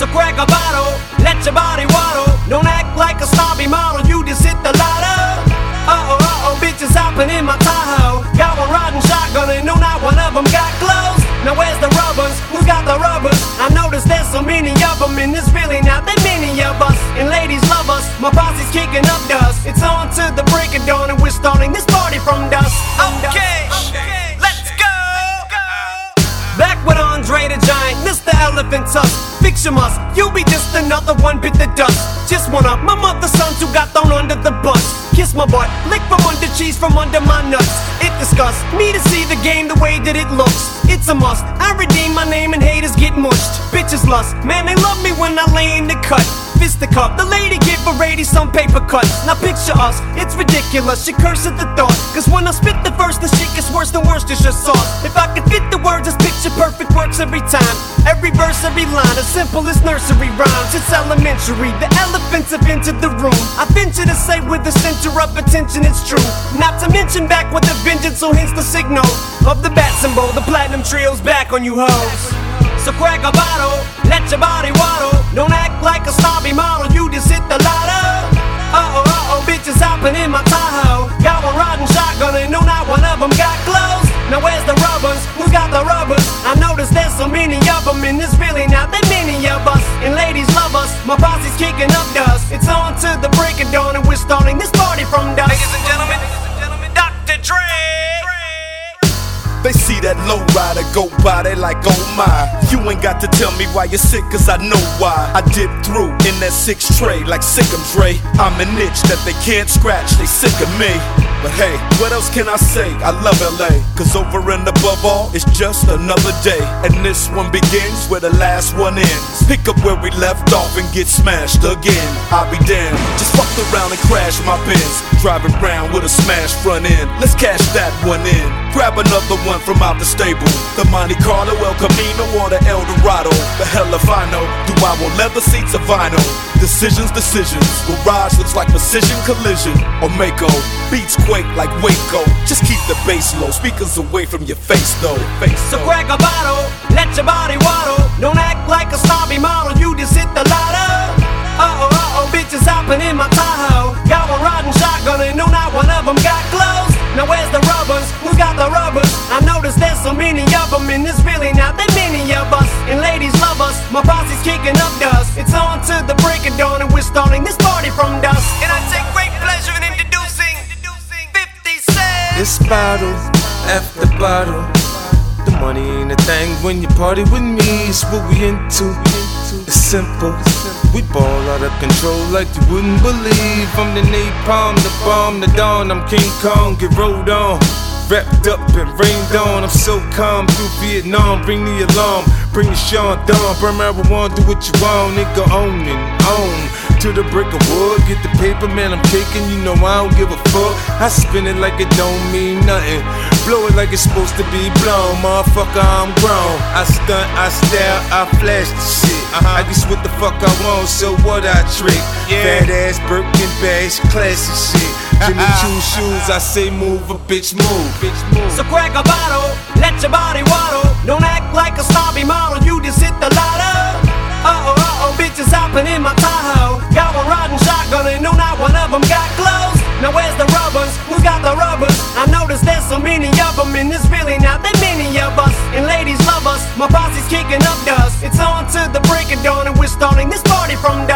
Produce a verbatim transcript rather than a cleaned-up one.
So crack a bottle, let your body waddle. Don't act like a snobby model, you just hit the lotto. Uh-oh, uh-oh, bitches hopping in my Tahoe. Got one riding shotgun and no, not one of them got clothes. Now where's the rubbers? Who's got the rubbers? I noticed there's so many of them, and there's really not that many of us. And ladies love us, my posse's kicking up dust. It's on to the break of dawn, and we're starting this party from dusk. Okay, okay, let's go. Back with Andre the Giant, Mister Elephant Tusk. Fix your must, you'll be just another one bit the dust. Just one of my mother's sons who got thrown under the bus. Kiss my butt, lick from under cheese from under my nuts. It disgusts me to see the game the way that it looks. It's a must, I redeem my name and haters get mushed. Bitches lust, man they love me when I lay in the cut. Fisticuff, the lady give a lady some paper cuts. Now picture us, it's ridiculous, she curse at the thought. Cause when I spit the verse, the shit gets worse than worse, just your sauce. If I could fit the words, this picture perfect works every time. Every verse, every line, as simple as nursery rhymes. It's elementary, the elephants have entered the room. I venture to say with the center of attention it's true. Not to mention back with a vengeance, so hence the signal of the bat symbol. The platinum trio's back on you hoes. So crack a bottle, let your body waddle. Don't act like a snobby model, you just hit the lotto. Uh-oh, uh-oh, bitches hopping in my Tahoe. Got one riding shotgun and no, not one of them got clothes. Now where's the rubbers? Who's got the rubbers? I noticed there's so many of them, and there's really not that many of us. And ladies love us, my posse's kicking up dust. It's on to the break of dawn, and we're starting this party from dusk. Ladies and gentlemen, Doctor Dre. They see that low rider go by, they like, oh my. You ain't got to tell me why you're sick, cause I know why. I dip through in that six tray like Sick'em Dre. I'm an itch that they can't scratch, they sick of me. But hey, what else can I say? I love L A, cause over and above all, it's just another day. And this one begins where the last one ends. Pick up where we left off and get smashed again. I'll be damned, just fucked around and crashed my Benz. Driving around with a smashed front end. Let's cash that one in. Grab another one from out the stable. The Monte Carlo, El Camino, or the El Dorado. The hell if I know. Do I want leather seats or vinyl? Decisions, decisions. Garage looks like precision collision. Or Mako. Beats quake like Waco. Just keep the bass low. Speakers away from your face though. Face so though. Crack a bottle, let your body waddle. Don't act like a snobby model, you just hit the lotto. Uh-oh, uh-oh, bitches hopping in my Tahoe. Got one riding shotgun and no, not one of them got clothes. Now where's the rubbers? Who's got the rubbers? I noticed there's so many of them, and there's really not that many of us. And ladies love us, my posse's kicking up dust. It's on to the break of dawn, and we're starting this party from dusk. And I take great pleasure in introducing fifty Cent. It's bottle after bottle. The money ain't a thing when you party with me. It's what we into. It's simple. We ball out of control like you wouldn't believe. I'm the napalm, the bomb, the dawn. I'm King Kong, get rolled on. Wrapped up and rained on. I'm so calm through Vietnam. Bring the alarm, bring the Sean Dawn. Burn marijuana, do what you want. Nigga own and own. To the brick of wood, get the paper, man, I'm taking. You know I don't give a fuck. I spin it like it don't mean nothing. Blow it like it's supposed to be blown. Motherfucker, I'm grown. I stunt, I style, I flash the shit. uh-huh. I guess what the fuck I want, so what I trick. Yeah. Fat ass Birkin bags, classy shit. Jimmy Choo shoes, I say move, a bitch move. Bitch move. So crack a bottle, let your body waddle. Don't act like a snobby model, you just hit the lotto. Uh-oh, uh-oh, bitches hopping in my Tahoe. Got one riding shotgun and no, not one of them got clothes. Now where's the rubbers? Who's got the rubbers? I noticed there's so many of them, and there's really not that many of us. And ladies love us, my posse's kicking up dust. It's on to the break of dawn, and we're starting this party from dusk.